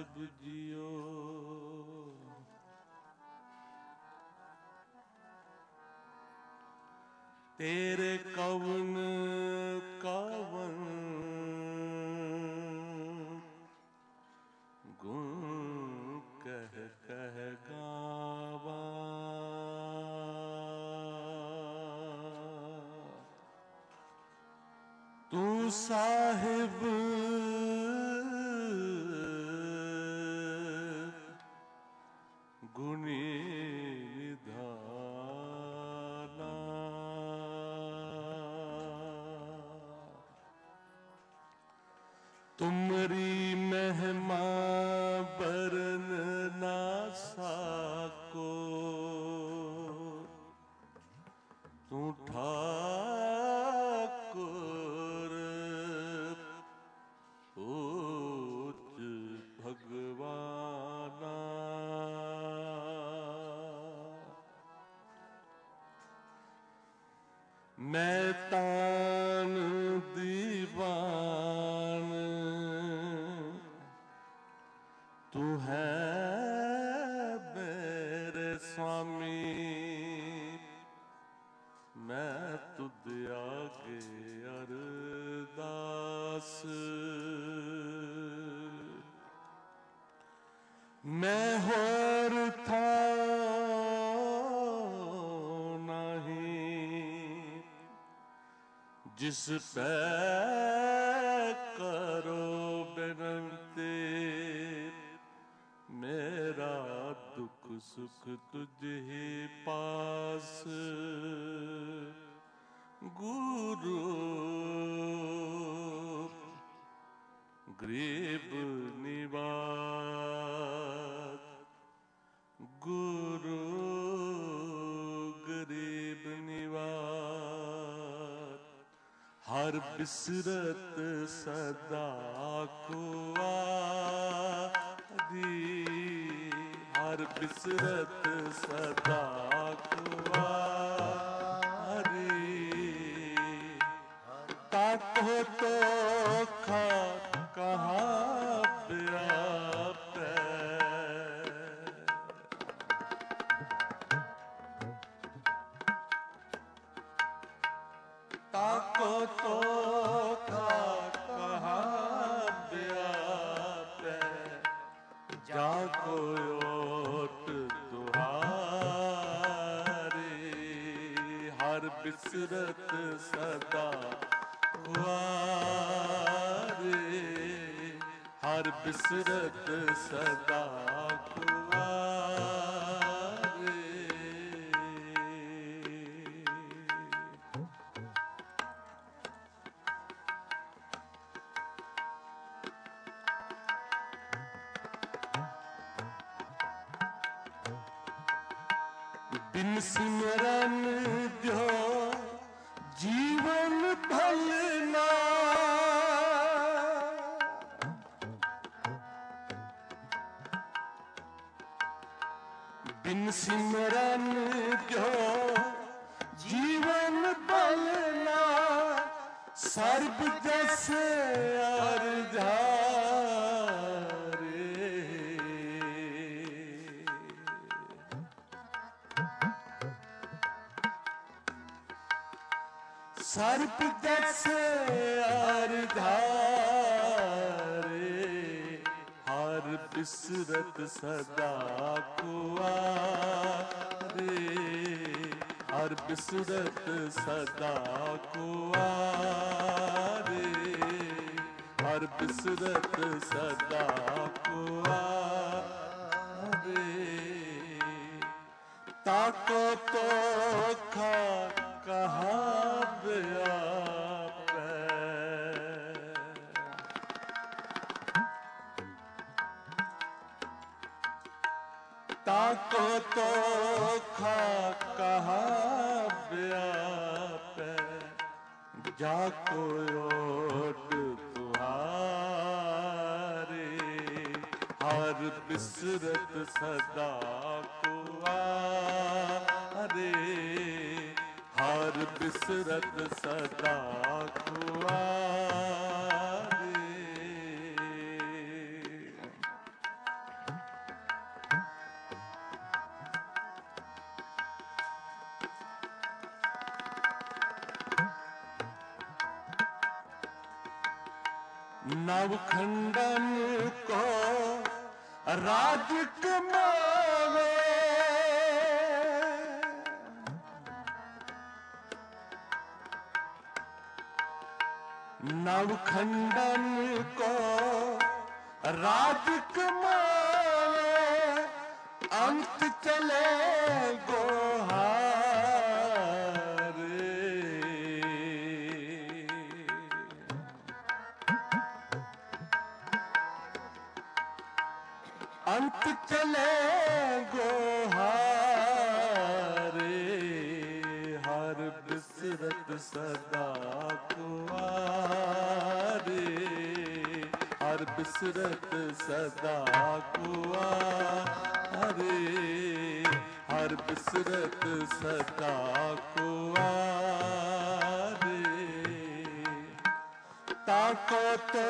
ਸਾਹਿਬ JIO. ਤੇਰੇ ਕਵਨ ਕਵਨ ਗੁਣ ਕਹਿ ਕਹਿ ਗਾਵਾਂ। ਤੂੰ ਸਾਹਿਬ ਗੁਣੀ ਨਿਧਾਨਾ। ਤੁਮਰੀ ਮਹਿਮਾ ਬਰਨ ਨਾ ਸਾਕੋ। ਤੂੰ ਠਾਕੁਰ ਊਚ ਭਗਵਾਨਾ। ਮੈਂ ਤਾਨ ਦੀਵਾਨ ਤੂੰ ਹੈ ਮੇਰੇ ਸੁਆਮੀ। ਮੈਂ ਤੁਧ ਆਗੇ ਅਰਦਾਸ। ਮੈਂ ਹੋਰ ਥਾਂ ਨਹੀਂ ਜਿਸ ਪੈ ਕਰੋ ਬੇਨਤੀ। ਮੇਰਾ ਦੁੱਖ ਸੁਖ ਤੁਝ ਹੀ ਪਾਸ। ਗੁਰੂ ਗਰੀਬ ਨਿਵਾਜ। ਗੁਰੂ ਗਰੀਬ ਨਿਵਾਜ। ਹਰ ਬਿਸਰਤ ਸਦਾ ਕੁਆਰੀ। ਹਰ ਬਿਸਰਤ ਸਦਾ ਕੁਆਰੀ। ਤਾਕੋ ਤੋਖਾ ਕਹਾਂ ਵਿਆਪੈ। ਤਾਕੋ ਤੋਖਾ ਕਹਾਂ ਵਿਆਪੈ। ਜਾ ਕੋ ਓਟ ਤੁਹਾਰੀ। ਹਰ ਬਿਸਰਤ ਸਦਾ ਕੁਆਰੀ। ਹਰ ਬਿਸਰਤ ਸਦਾ ਕੁਆਰੀ। ਬਿਨ ਸਿਮਰਨ ਜੋ ਜੀਵਨ ਭਲਨਾ। ਬਿਨ ਸਿਮਰਨ ਜੋ ਜੀਵਨ ਭਲਨਾ। ਸਰਬ ਜਸ ਅਰਝਾਰੇ। ਸਰਬ ਜਸ ਅਰਝਾਰੇ। ਹਰ ਬਿਸਰਤ ਸਦਾ ਕੁਆਰੇ। ਹਰ ਬਿਸਰਤ ਸਦਾ ਕੁਆਰੇ। ਹਰ ਬਿਸਰਤ ਸਦਾ ਕੁਆਰੇ। ਤਾਕੋ ਤੋਖਾ ਕਹਾਂ ਵਿਆਪੈ। ਤਾਕੋ ਤੋਖਾ ਕਹਾਂ ਵਿਆਪੈ। ਜਾ ਕੋ ਓਟ ਤੁਹਾਰੀ। ਹਰ ਬਿਸਰਤ ਸਦਾ ਕੁਆਰੀ। ਹਰ ਬਿਸਰਤ ਸਦਾ ਕੁਆਰੀ। नवखंडन को राज कमावे, नवखंडन को राज कमावे, अंत चले गोहारे। अंत चले गोहारे, हर बिसरत सदा कुआरे, हर बिसरत सदा कुआरे, हर बिसरत सदा कुआरे। ताको तो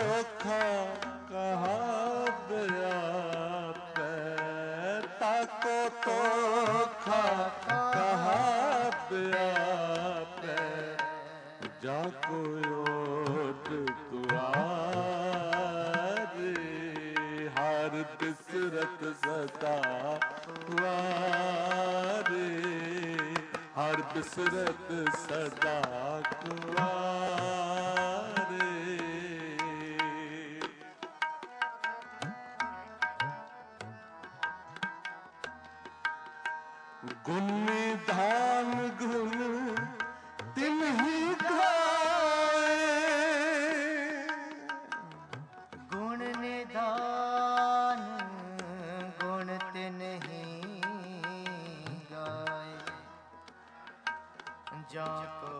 कहा व्यापै, ताको तो कहा व्यापै, जाको ओट तुआरे, हर बिसरत सदा कुआरे, हर बिसरत सदा कुआरे। गुण निधान गुण तिन ही गाए, गुण निधान गुण तिन ही गाए, जाको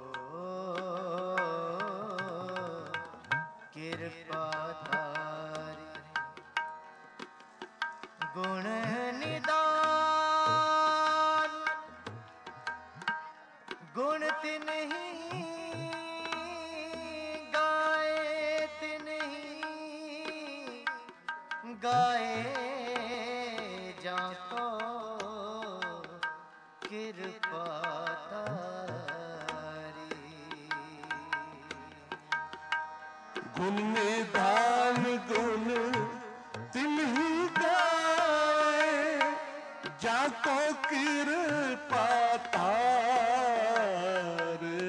कृपा धारी। गुण निधान गुण तिन ही गाए, तिन ही गाए, जाको कृपा तारी। गुण निधान गुण तिन ही गाए, जाको कृपा तारे,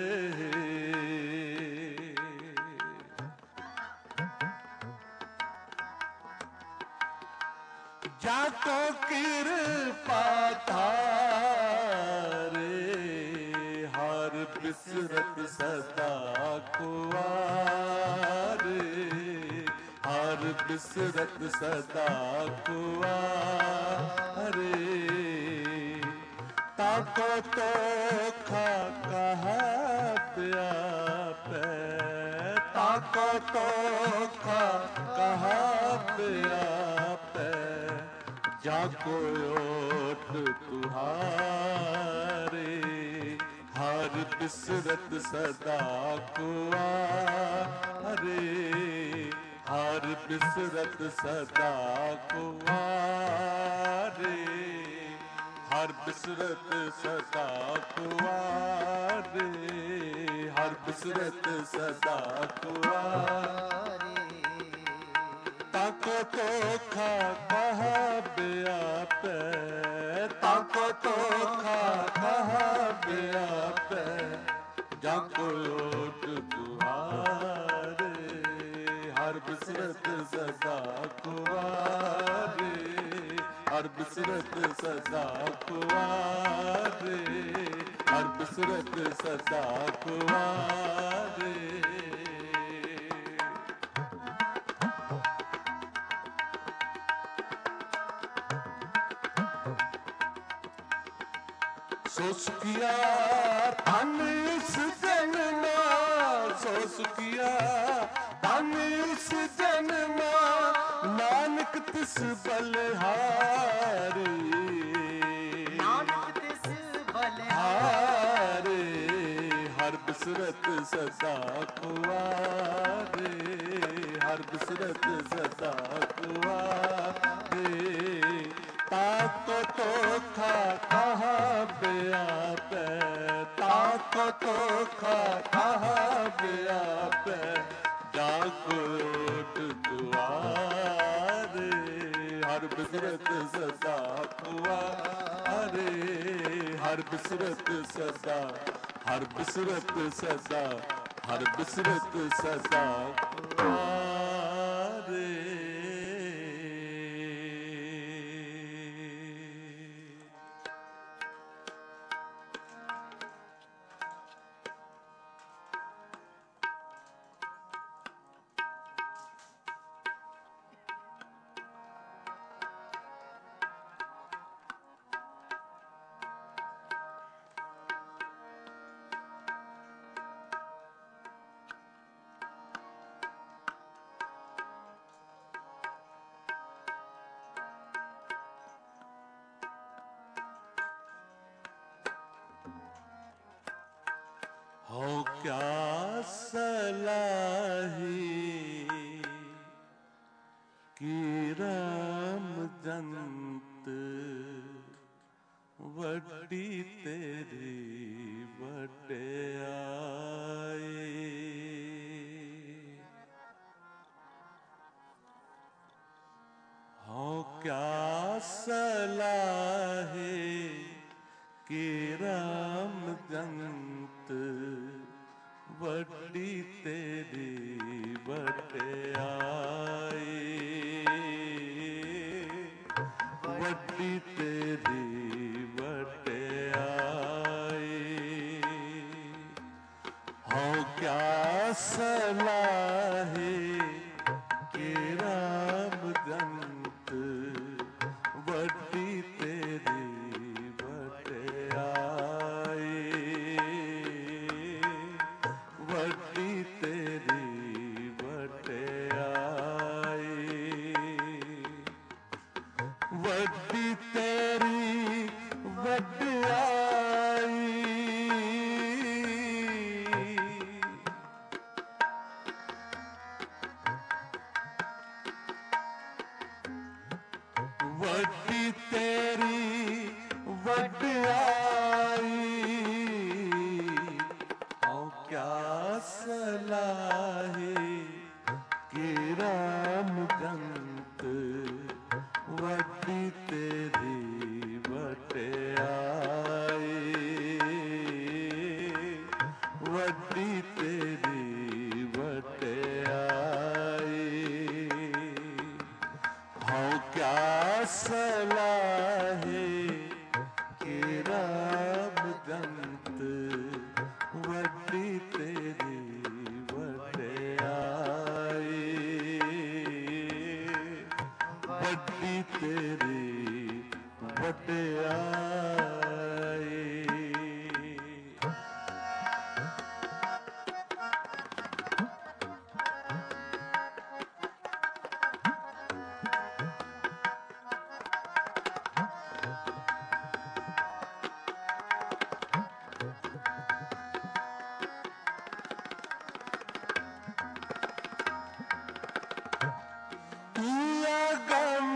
जाको कृपा तारे, हर बिसरत सदा कुआरे, हर बिसरत सदा कुआरे। ताको तो कहा व्यापै, ताको तो कहा व्यापै, जाको ओट तुहारे, हर बिसरत सदा कुआरे, हर बिसरत सदा कुआरे, हर बिसरत सदा कुआरे, हर बिसरत सदा कुआरे। ताको तो कहा व्यापै, ताको तो कहा व्यापै, जाको ओट तुहारे, हर बिसरत सदा कुआरे, हर बिसरत सदा कुआरे, हर बिसरत सदा कुआरे। सो सुखिया धन इस जन्मा, सो सुखिया धन इस जन्मा, नानक तिस बलिहारी, नानक तिस बलिहारी, हर बिसरत सदा कुआरे, हर बिसरत सदा कुआरे। ताको तो कहा व्यापै, ताको तो कहा व्यापै, जाको ਬਿਸਰਤ ਸਦਾ ਕੁਵਾਰੇ, ਹਰ ਬਿਸਰਤ ਸਦਾ, ਹਰ ਬਿਸਰਤ ਸਦਾ, ਹਰ ਬਿਸਰਤ ਸਦਾ ਕੁਵਾਰੇ। हो क्या सलाही की राम जंत, वड्डी तेरी वड्याई। हो क्या सलाही कि राम जंत, वड्डी तेरी वड्याई, वड्डी तेरी वड्याई। हो क्या सलाही कि राम जंत, वड्डी तेरी वड्डी तेरी वड्याई, वड्डी तेरी वड्याई। वड्डी तेरी वड्याई। हो क्या सलाही कि राम जंत, वड्डी तेरी वड्याई, वड्डी तेरी वड्याई। हो क्या सलाही कि राम जंत, वड्डी तेरी वड्याई, वड्डी तेरी वड्याई। अगम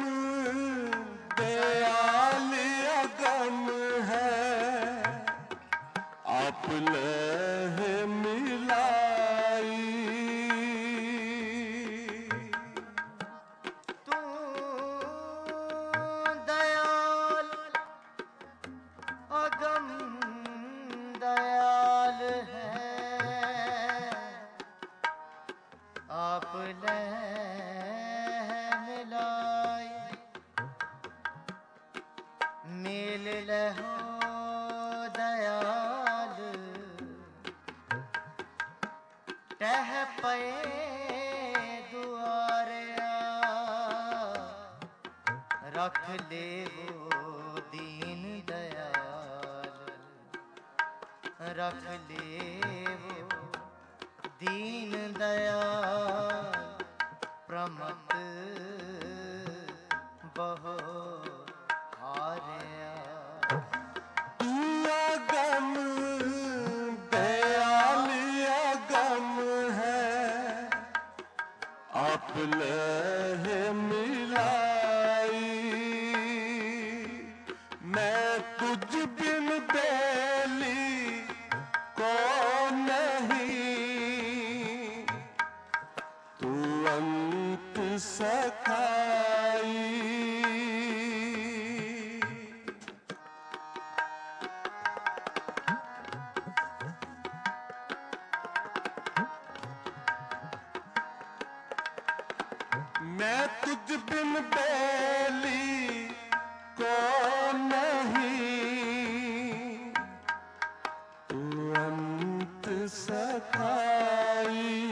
दयाल अगम है, आप लह मिलाई। तू दयाल अगम दयाल है, आप लह मिलाई। मेल लहो दयाल, टह पए दुआरिया। रख ले वो दीन दयाल, रख ले वो दीन दयाल। प्रमत बहो हारिया। अगम दयाल अगम है, आप लह मिलाई। मैं तुझ बिन बेली को नहीं, तू अंत सखाई। तुझ बिन बेली को नहीं, तू अंत सखाई।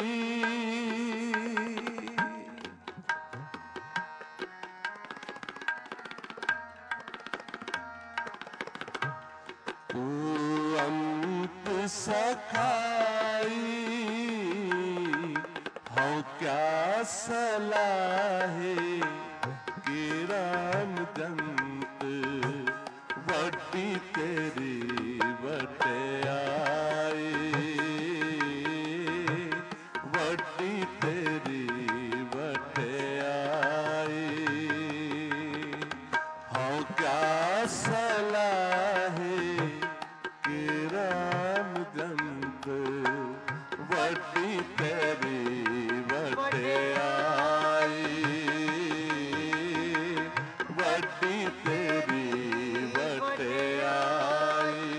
तू अंत सखाई, हाँ क्या सलाहे कि राम जंत वड्डी तेरी वटियाई, वड्डी तेरी वटियाई। हाँ क्या सलाहे कि राम जंत वड्डी तेरी वटियाई, वड्डी तेरी वटियाई,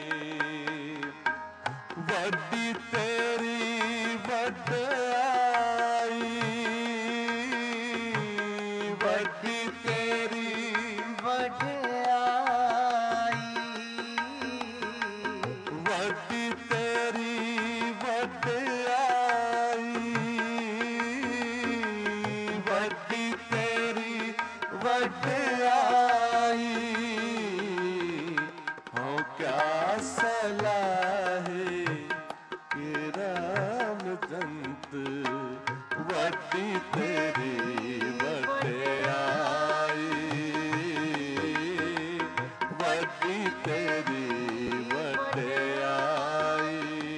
वड्डी तेरी वटियाई, वड्डी तेरी वडियाई, वड्डी तेरी वटियाई, वड्डी तेरी वटियाई। हाँ क्या सलाहे कि राम जंत वड्डी तेरी वटियाई, वड्डी तेरी वटियाई।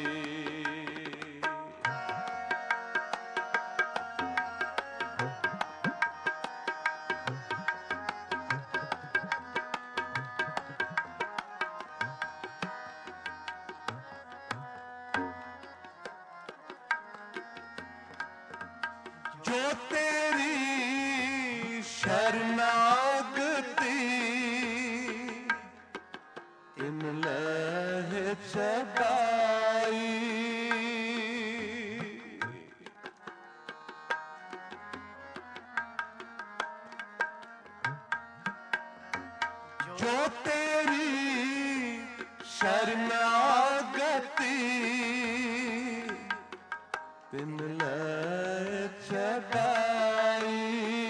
जो तेरी शरणागति तिन लह चढ़ाई, जो तेरी शरणागति तिन लय चढ़ाई।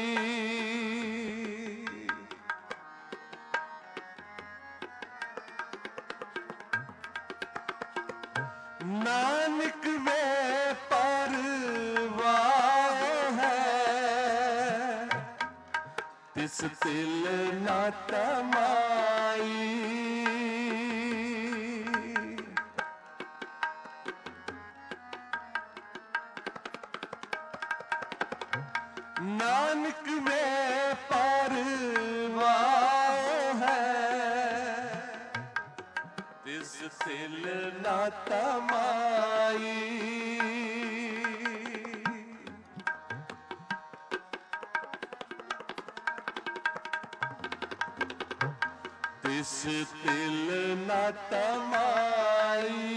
नानक वे परवाह है, तिस तिल न तमाई। नानक वे परवाह है, तिस तिल न तमाई। तिस तिल न तमाई।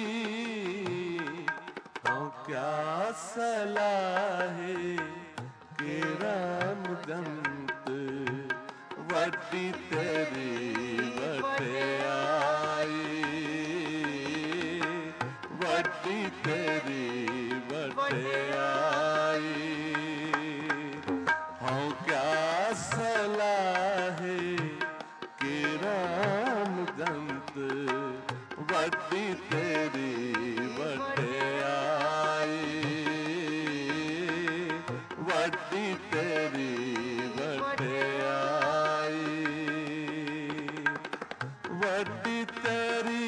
हाँ क्या सलाहे कि राम जंत वड्डी तेरी वटियाई, वड्डी तेरी वटियाई। हाँ क्या सलाहे कि राम जंत वड्डी तेरी वटियाई, वड्डी तेरी वटियाई, वड्डी तेरी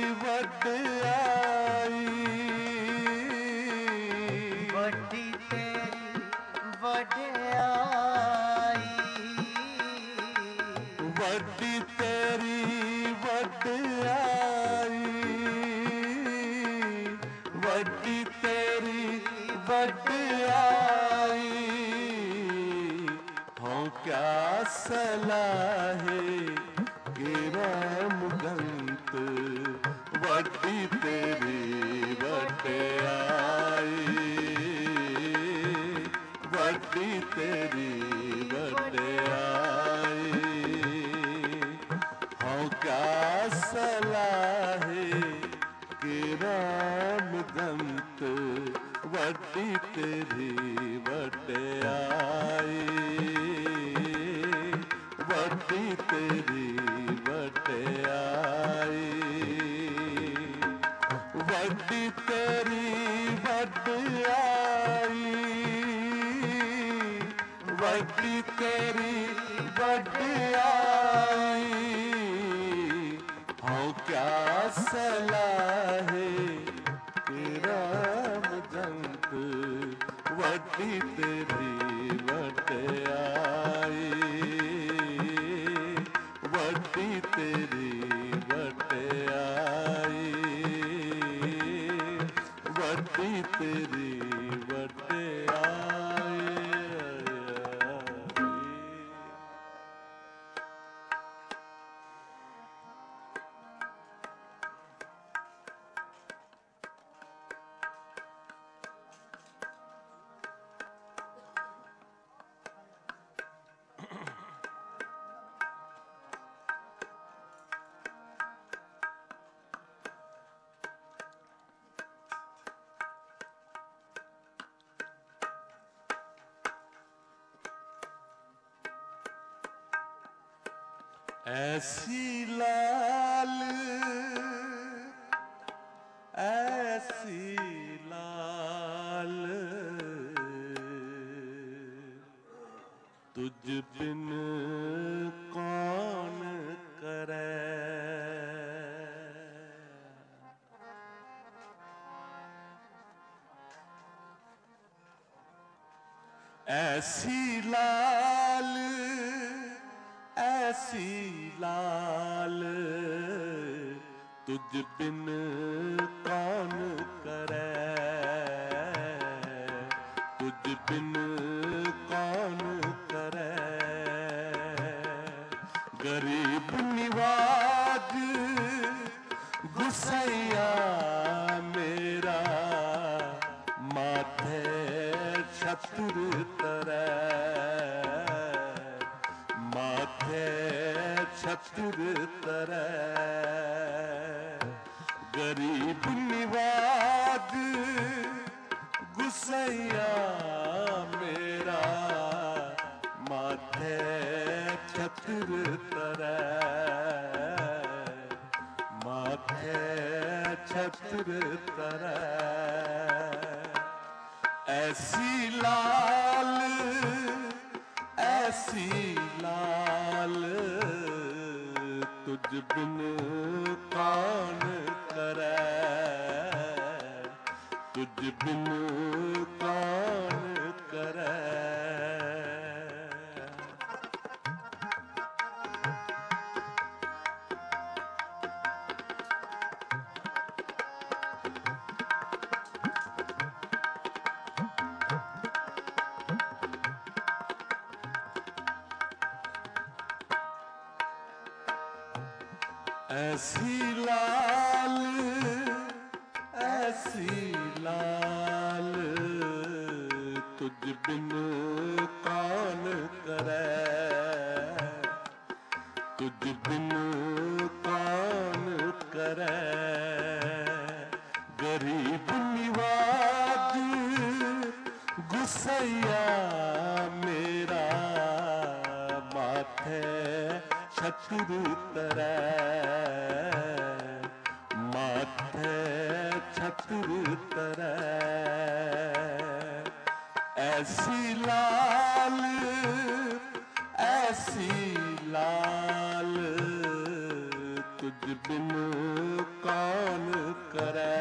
वटियाई, वड्डी तेरी वडियाई, वड्डी तेरी वटियाई, वड्डी तेरी वटियाई। हाँ क्या सलाहे कि राम जंत वड्डी तेरी वटियाई, वड्डी तेरी वड्डी तेरी वड्डियाई, वड्डी तेरी वड्डियाई, वड्डी तेरी वड्डियाई, वड्डी तेरी वड्डियाई। हाँ क्या सलाहे तेरा जंत, वड्डी तेरी वड्डियाई, वड्डी तेरी वड्डियाई, वड्डी तेरी वड्डियाई। ऐसी लाल, ऐसी लाल, तुझ बिन कौन करे। ऐसी लाल, ऐसी लाल, तुझ बिन कौन करे, तुझ बिन कौन करे। गरीब निवाज गुसैया मेरा, माथे छत्र तरे, माथे छत्र तरे। गरीब निवाज गुसैया मेरा, माथे छत्र तरे, माथे छत्र तरे। ऐसी लाल, ऐसी लाल, तुझ बिन कौन करे, तुझ बिन कौन करे। ऐसी लाल, ऐसी लाल, तुझ बिन कौन करे, तुझ बिन कौन करे। गरीब निवाज गुसैया मेरा, माथे छत्र तरे, माथे छत्र तरे। ऐसी लाल, ऐसी लाल, तुझ बिन कौन करे,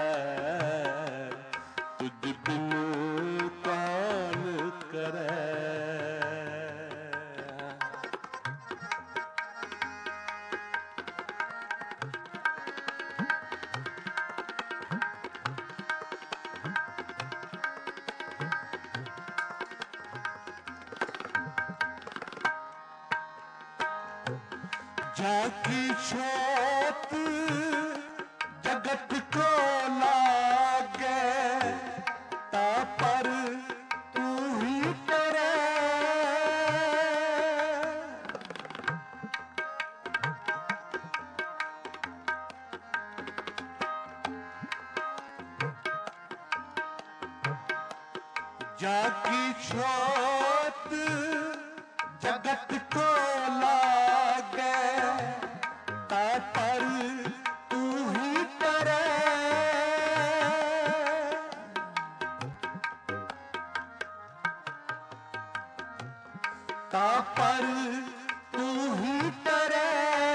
तुझ बिन कौन करे। झांकी छोट जगत को लागे, ता पर तू ही करे। जाकी छोत जगत को लागे, ता पर तू ही करे। ता पर तू ही करे,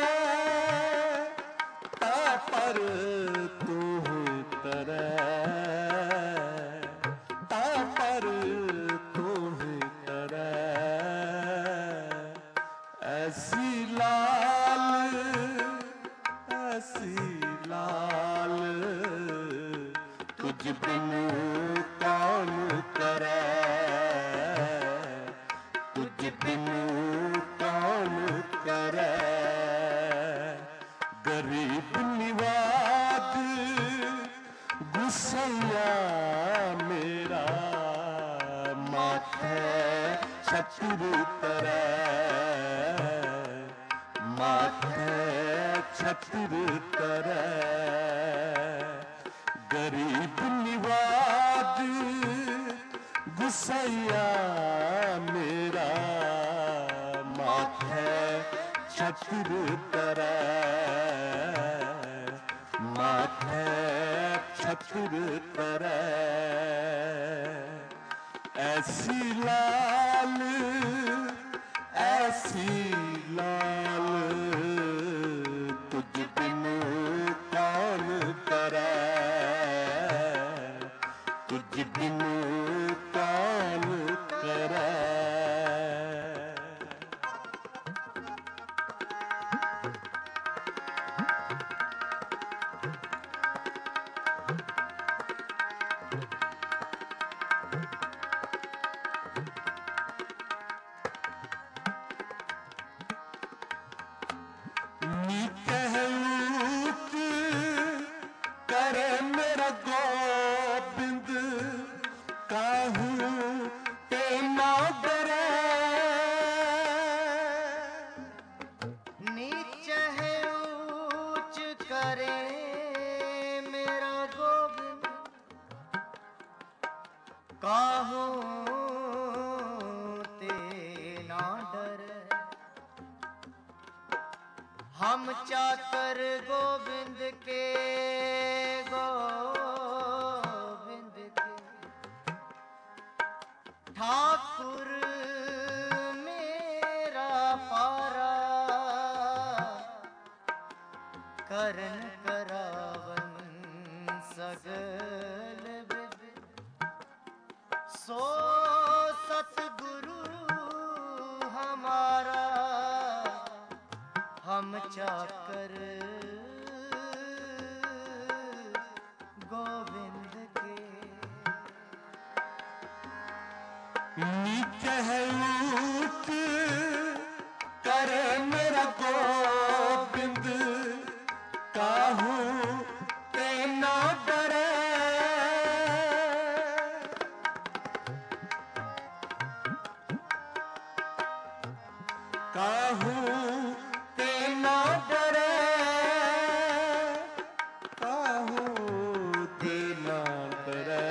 ता पर तू ही करे, ता पर तू ही करे। ऐसी लाल, ऐसी लाल तुझ बिन कौन करे, तुझ बिन कौन करे। गरीब निवाज गुस्सैया मेरा, माथे छत्र तरे, माथे छत्र तरे। गरीब निवाज गुस्सैया मेरा, माथे छत्र तरे, माथे छत्र तरे। ऐसी लाल, ऐसी लाल तुझ बिन कौन करे, तुझ बिन कौन करे। करे मेरा गोबिंद, काहू ते ना डरे। नीच है ऊंच करे मेरा गोविंद, काहू ते ना डरे। हम चाकर गोविंद के, गोविंद के ठाकुर मेरा पारा, करन करावन सगल विद। सो सतगुरु हमारा, हम चाकर गोविंद के। नीच है ऊंच करे मेरा गोबिंद, काहू ते ना डरे। काहू ते ना डरे, काहू ते ना डरे,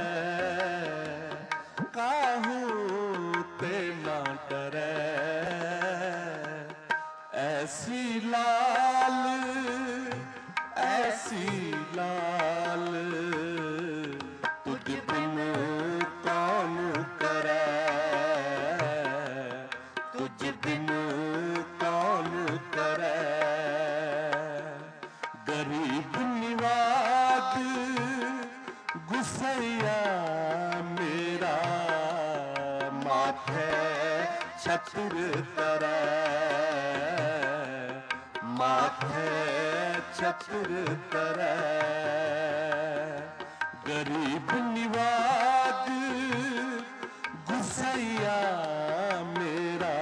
काहू ते ना डरे। ऐसी लाल, ऐसी लाल तुझ बिन कौन करे, तुझ बिन कौन करे। गरीब निवाज गुस्सैया मेरा, माथे छत्र तरे, माथे छत्र तरे। गरीब निवाज गुस्सैया मेरा,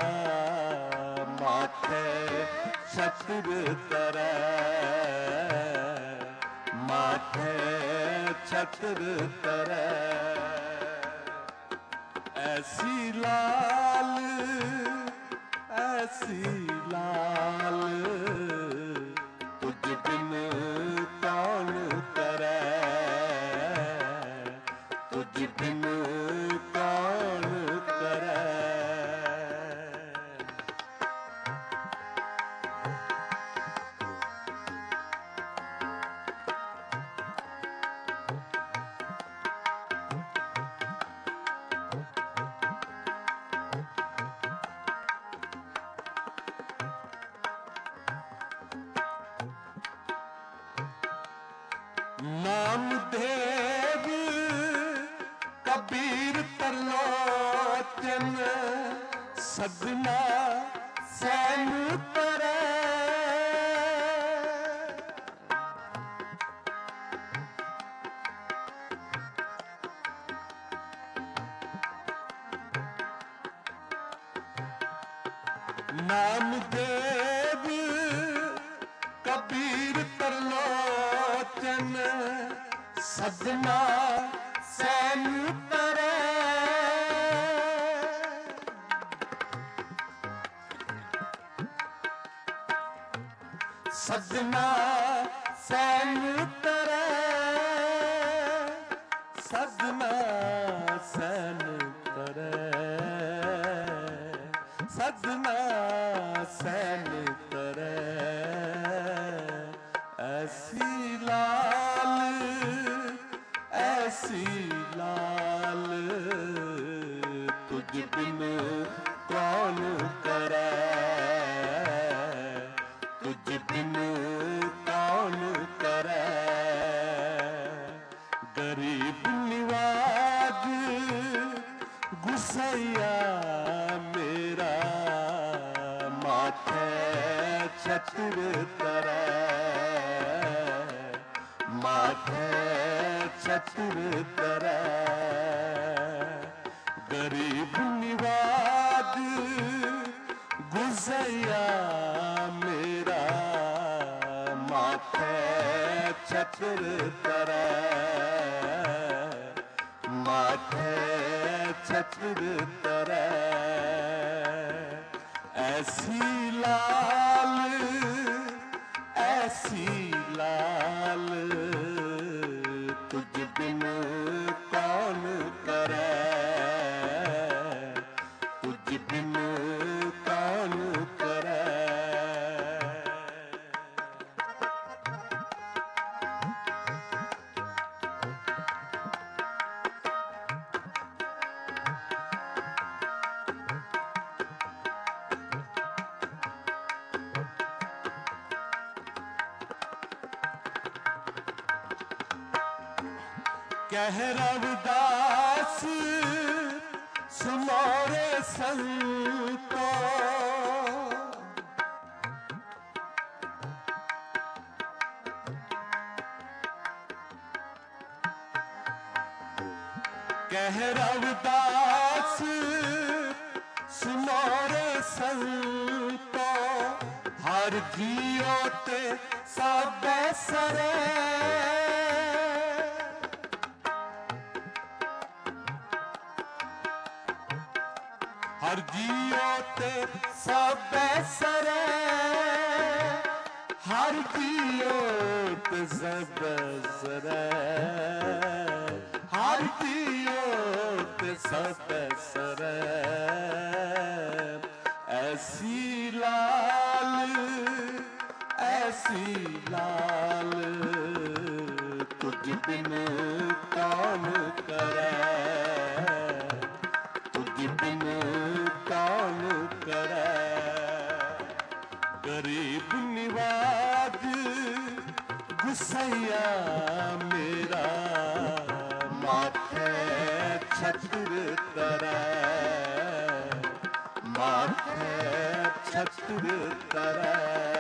माथे छत्र तरे, माथे छत्र तरे। ऐसी लाल, ऐसी लाल तुझ बिन कौन करे, तुझ बिन कौन नामदेव कबीर तरलोचन सदना सैन तरै। नामदेव कबीर तरलोचन सदना सैन तरै। सदना सैन तरै। सदना सैन तरै। सदना सैन तरै। ऐसी लाल ऐसी लाल तुझ बिन कौन करे। तुझ बिन कौन करे। गरीब निवाज गुसैया मेरा माथे छत्र तरै। माथे छत्र तरै। गरीब निवाज गुसैया मेरा माथे छत्र तरै। माथे छत्र तरै। ऐसी लाल ऐसी लाल तुझ बिन कौन करे। तुझ बिन कौन करे। कह रविदास सुनो रे संतो। कह रविदास सुनो रे संतो। हर जियो ते सब सरे। हर जियो ते सब सरे। हर जियो ते सब सरे। हर जियो ते सब सरे। ऐसी लाल ऐसी लाल तुझ बिन कौन करे। तुझ बिन कौन करे। गरीब निवाज गुसैया मेरा माथे छत्र तरै। माथे छत्र तरै।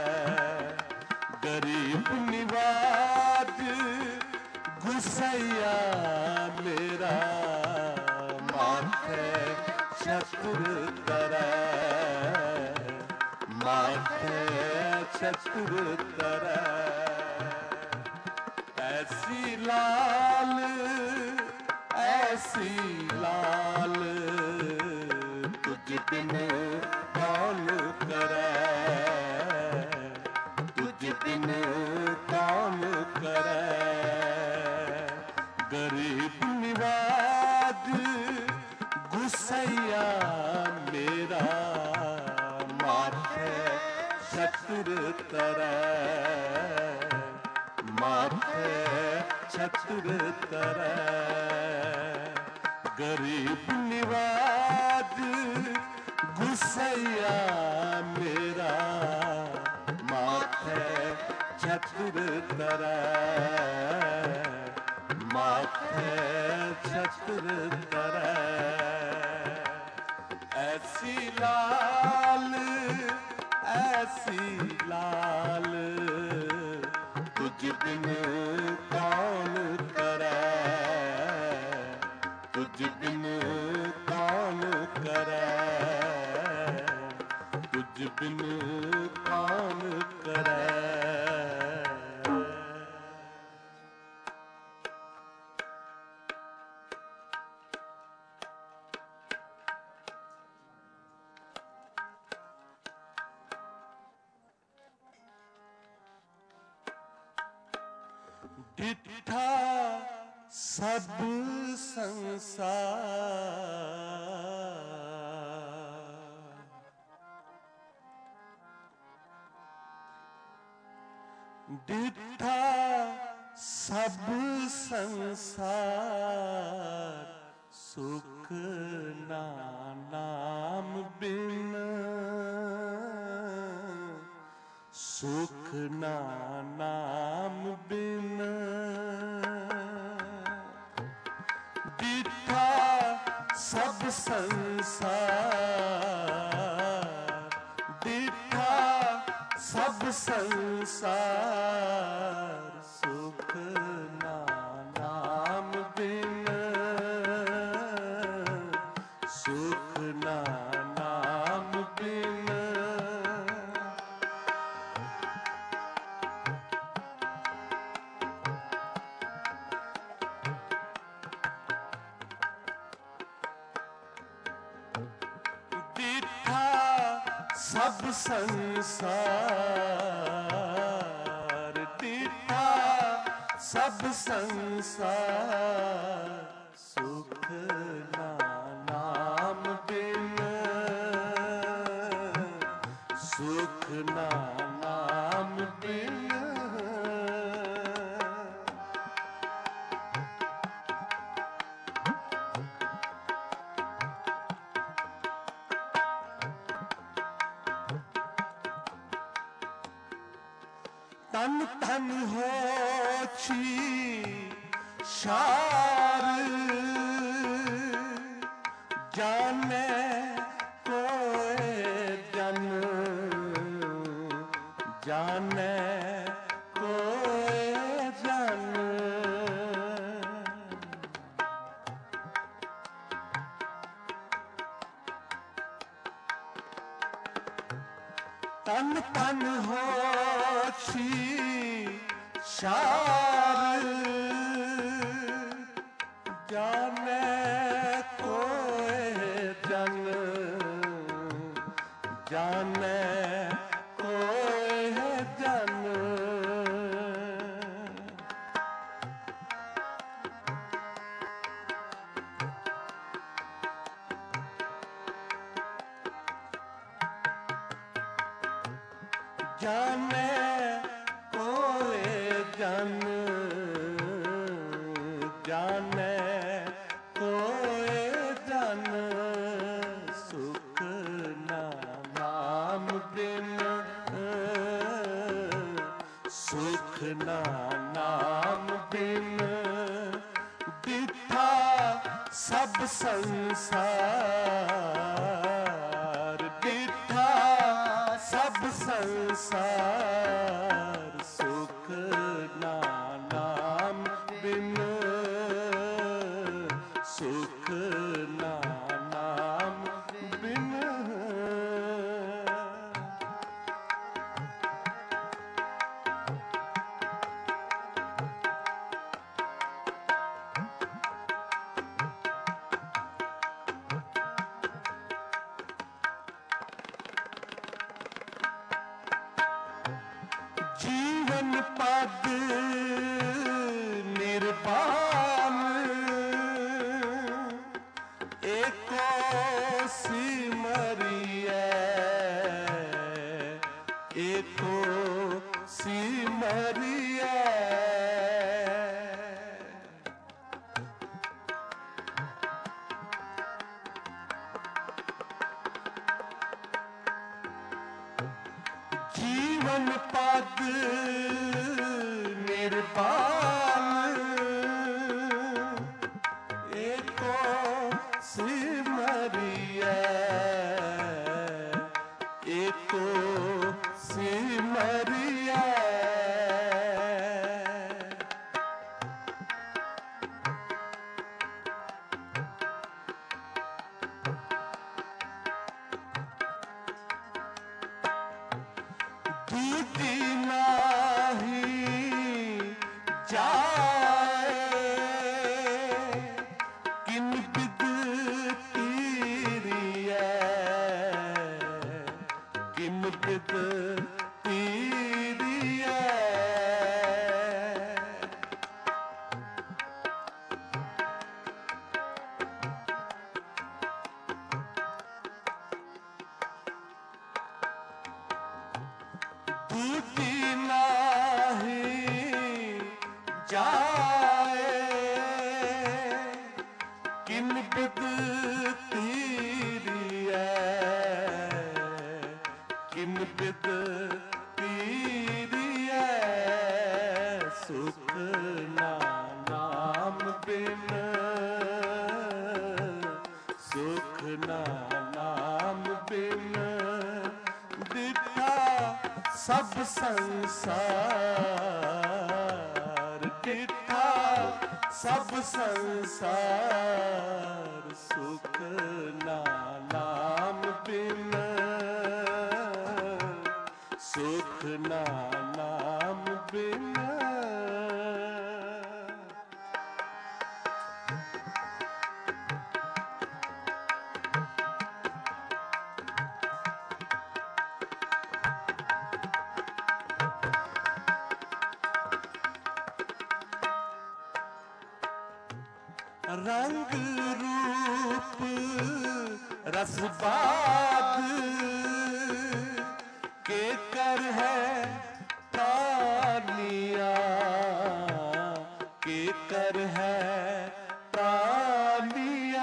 गरीब निवाज गुसैया मेरा माथे छत्र तरै। माथे छत्र तरै। ऐसी लाल ऐसी लाल तुझ बिन कौन करे। तुझ बिन कौन करे। गरीब निवाज गुसैया मेरा माथे छत्र तरै। माथे छत्र तरै। गरीब निवाज गुसैया मेरा माथे छत्र तरै। माथे छत्र तरै ऐसी लाल तुझ बिन कौन करे, तुझ बिन कौन करे, तुझ बिन कौन करे। डिठा सब संसार, डिठा सब संसार, सुख ना नाम बिन, सुख ना नाम बिन। डिठा सब संसार, डिठा सब संसार, सुख ना नाम बिन, सुख ना नाम बिन। डिठा सब संसार, डिठा सब संसार, सुख ना नाम बिन, सुख ना नाम बिन। तन तन होछी शार, जाने कोई जन, जाने कोई जन। तन तन होछी शार, जाने कोई जन, जाने कोई जन। जाने कोई जन, जाने कोई जन, सुख ना नाम बिन, सुख ना नाम बिन। डिठा सब संसार, डिठा सब संसार, सुख ना नाम बिन, सुख ना नाम बिन। जीवन पद निर्वाण, एको सिमरिए, एको सिमरिए। जीवन पद निर्वाण, टूटी नाही जाए किन बिद तीरिया किन बिद तीरिया टूटी नाही जाए किन बिद तीरिया किन बिद तीरिया सुख ना नाम बिन सुख ना नाम बिन दिठा सब संसार दिठा सब संसार सुख ना नाम बिन सुख ना नाम बिन रंग रूप रसबाद के कर है प्राणिया के कर है प्राणिया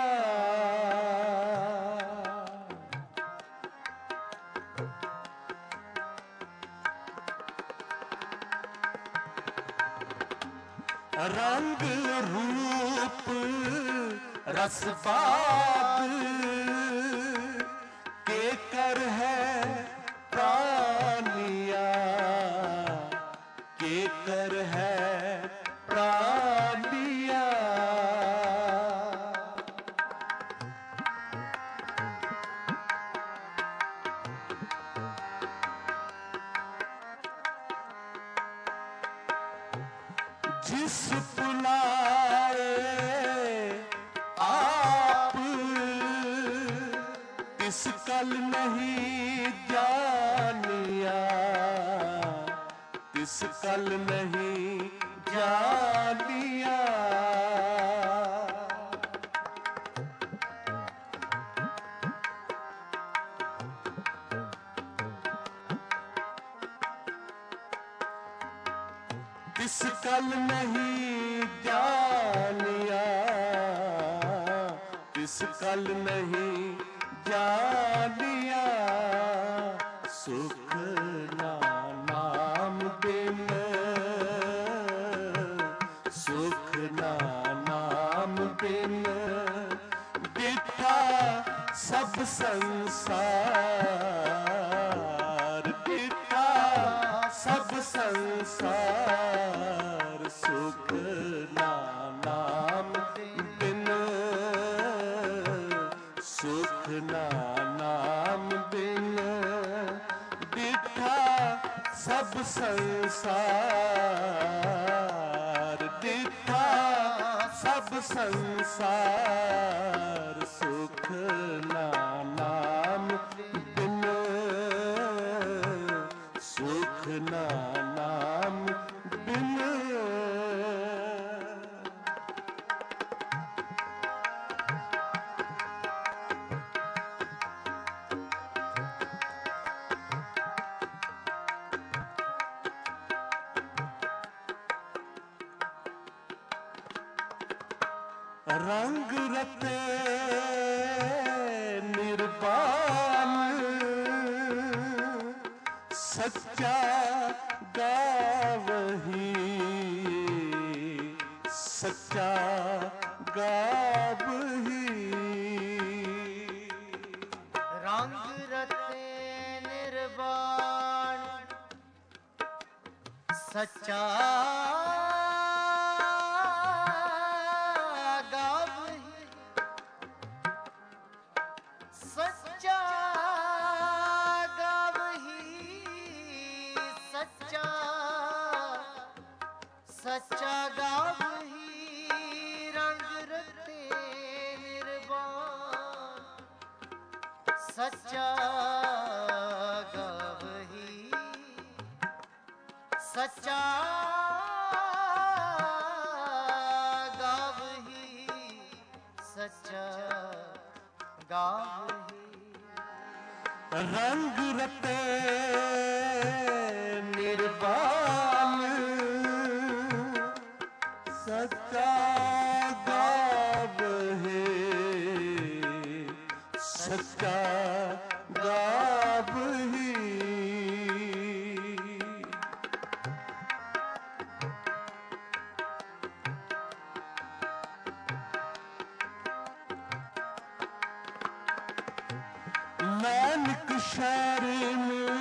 रंग रूप रसबाद के कर है प्राणिया के कर है प्राणिया जिस पुलाए आप इस कल नहीं जानिया इस कल नहीं जानिया इस कल नहीं जानिया इस कल नहीं जानिया सुख ना नाम बिन सुख ना नाम बिन दिठा सब संसार दिठा सब संसार सुख ना नाम बिन सुख ना नाम बिन दिठा सब संसार दिठा सब संसार सुख ना नाम बिन सुख ना नाम बिन रंग रते निर्वाण सच्चा गावही सच्चा गावही रंग रते निर्वाण सच्चा सच्चा गावही सच्चा गावही सच्चा गावही रंग रते निर्वाण सच्चा गावहे सच्चा गावही नानक शरण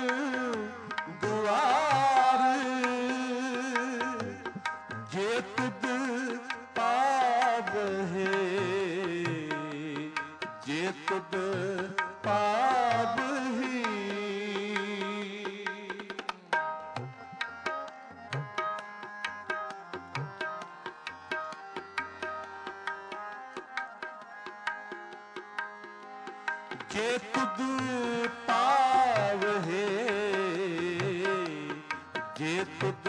दुआर जे तुद पावहे जे तुद पावही जे तुद पावहे जे तुद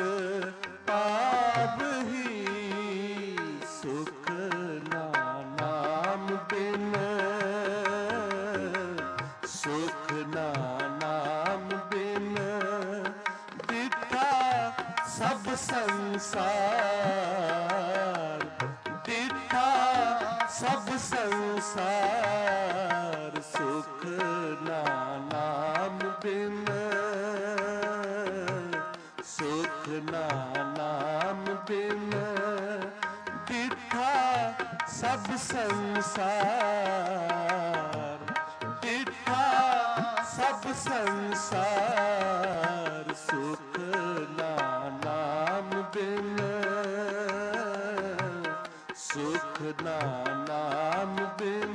पावही सुख नाम बिन सुख नाम बिन दिठा सब संसार दिठा सब संसार सुख नाम बिन सुख नाम बिन दिठा सब संसार दिठा सब संसार सुख नाम बिन सुख नाम बिन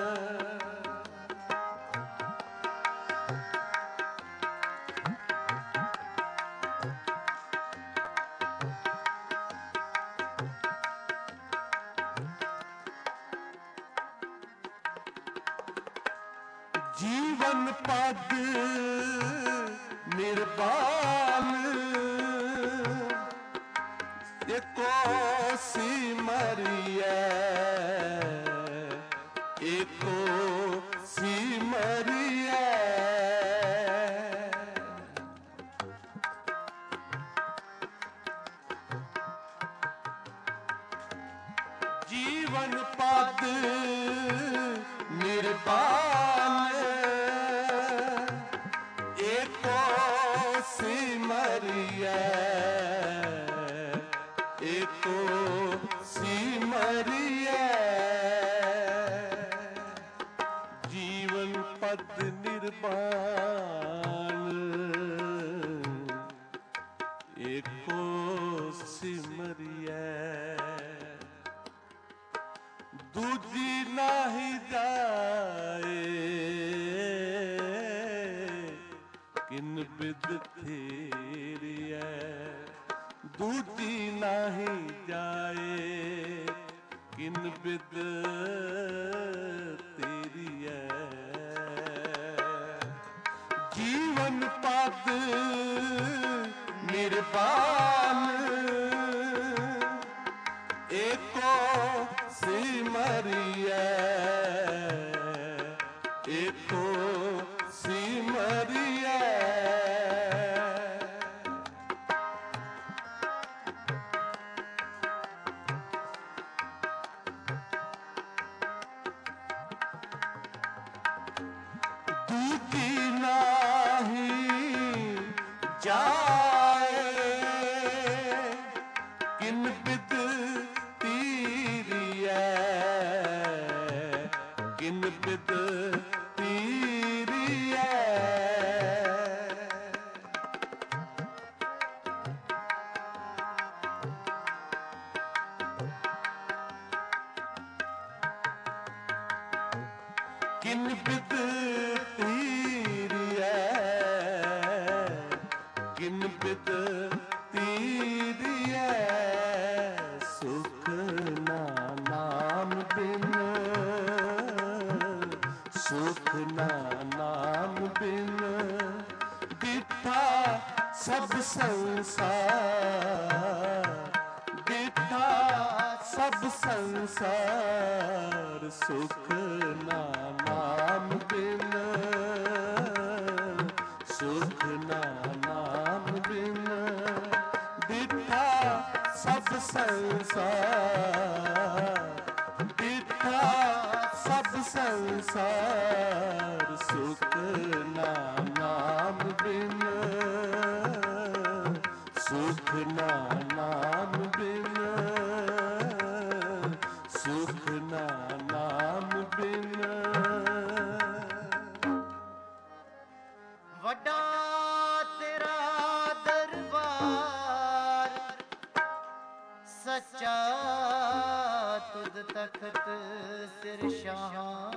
जीवन पद निर्वाण एको सिमरिया एको सिमरिया जीवन पद निर्वाण एको सिमरिया एको सिमरिया जीवन पद निर्वाण एको सिमरिया दूजी नाही जाए किन बिद थेरिया दूजी नाही जाए किन बिद तेरिया जीवन पद निर्वाण एको सिमरिया एको सिमरिया दूती नाही जाए किन बिद तीरिया किन बिद तीरिया किन बिद तीरिया किन बिद तीरिया सुख नाम बिन सुख नाम बिन दिठा सब संसार, डिठा सब संसार, सुख ना नाम बिन, सुख ना नाम बिन, डिठा सब संसार, डिठा सब संसार, सुख ना नाम बिन, सुख ना नाम बिन, सुख ना नाम बिन। ਵੱਡਾ ਤੇਰਾ ਦਰਬਾਰ, ਸੱਚਾ ਤੁਧ ਤਖਤ ਸਿਰ ਸ਼ਾਹ,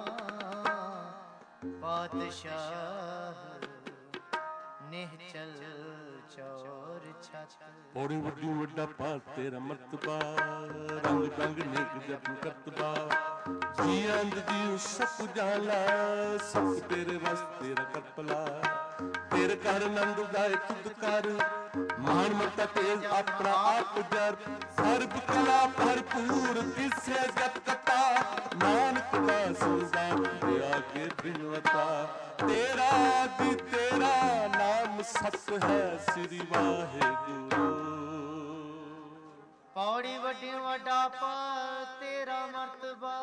ਪਾਤਸ਼ਾਹ ਨਿਹਚਲ ਚੌਰ ਛਤ। ਪੌੜੀ ਵੱਡੀ ਵੱਡਾ ਭਾਰ ਤੇਰਾ ਮਰਤਬਾ, ਰੰਗ ਰੰਗ ਨੇਕ ਜਪਨ ਕਰਤਬਾ, ਜੀ ਅੰਦ ਜੀ ਸਭ ਜਾਲਾ, ਸਭ ਤੇਰੇ ਵਸ ਤੇਰਾ ਕਰਪਲਾ, ਤੇਰੇ ਘਰ ਨੰਦ ਉਦਾਏ ਤੁਧ ਕਰ, ਮਾਨ ਮਤਾ ਤੇਜ ਆਪਣਾ ਆਪ ਜਰ, ਸਰਬ ਕਲਾ ਭਰਪੂਰ ਤਿਸੇ ਜਤ ਕਤਾ, ਨਾਨਕ ਦਾਸ ਦਾਤ ਦੇ ਆਗੇ ਬਿਨਵਤਾ, ਤੇਰਾ ਦੀ ਤੇਰਾ ਨਾਮ ਸਤ ਹੈ ਸ੍ਰੀ ਵਾਹਿਗੁਰੂ। ਪੌੜੀ ਵੱਡੀ ਵੱਡਾ ਭਾਰ ਤੇਰਾ ਮਰਤਬਾ,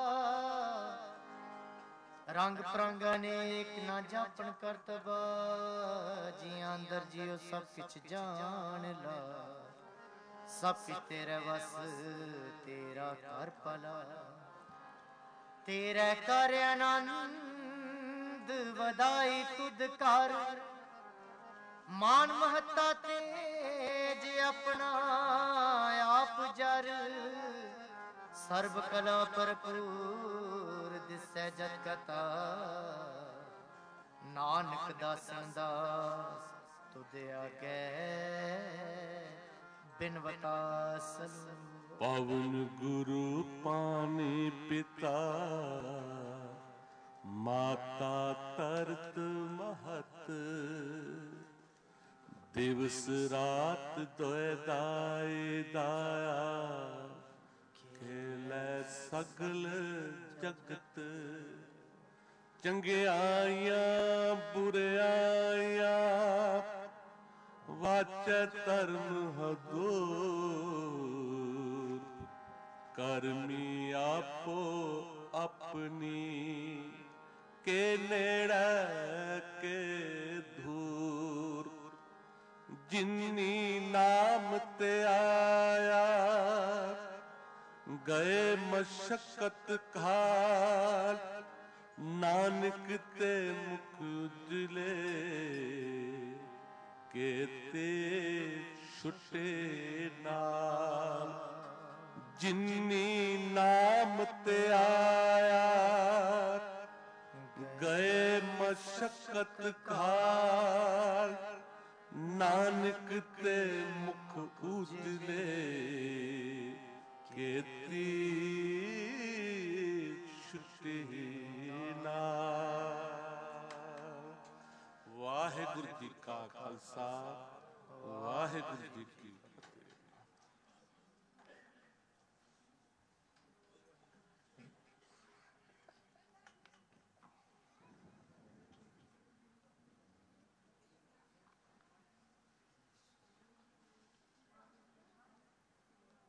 ਰੰਗ ਪ੍ਰੰਗ ਅਨੇਕ ਨਾ ਜਾਪਣ ਕਰਤਬਾ, ਜੀਆਂ ਅੰਦਰ ਜਿਉ ਸਭ ਕਿਛ ਜਾਣ ਲਾ, ਸਭ ਕਿਛ ਤੇਰੇ ਵਸ ਤੇਰਾ ਘਰ ਭਲਾ, ਤੇਰੇ ਕਰ ਆਨੰਦ ਵਧਾਈ ਤੁਧ ਕਰ, ਮਾਨ ਮਹੱਤਾ ਤੇਜ ਆਪਣਾ ਆਪ ਜਰ, ਸਰਬ ਕਲਾ ਭਰਪੂਰ ਦਿਸੈ ਜਤ ਕਤਾ, ਨਾਨਕ ਦਾਸਨ ਦਾਸ ਤੁਧ ਆਗੇ ਬਿਨਵਤਾ ਸਲੂ। ਪਵਨ ਗੁਰੂ ਪਾਣੀ ਪਿਤਾ, ਮਾਤਾ ਤਰਤ ਮਹਤ, ਦਿਵਸ ਰਾਤ ਦੋਇ ਦਾਇ ਦਾਇਆ, ਖੇਲੇ ਸਗਲ ਜਗਤ, ਚੰਗਿਆਈਆਂ ਬੁਰਿਆਈਆਂ, ਵਾਚੈ ਧਰਮ ਹਦੂਰ, ਕਰਮੀ ਆਪੋ ਆਪਣੀ, ਕੇ ਨੇੜੇ ਕੇ ਧੂਰ, ਜਿਨੀ ਨਾਮ ਤੇ ਆਇਆ, ਗਏ ਮਸ਼ਕਤ ਖਾਲ, ਨਾਨਕ ਤੇ ਮੁਖ ਉਜਲੇ, ਕੇਤੇ ਛੁਟੇ ਨਾਲ, ਜਿਨੀ ਨਾਮ ਤੇ ਆਇਆ, ਗਏ ਮਸ਼ਕਤ ਖਾਲ, ਨਾਨਕ ਤੇ ਮੁਖ ਉਜਲੇ, ਕੇਤੀ ਛੁਟੇ ਨਾਲ। ਵਾਹਿਗੁਰੂ ਜੀ ਕਾ ਖਾਲਸਾ, ਵਾਹਿਗੁਰੂ ਜੀ ਕੀ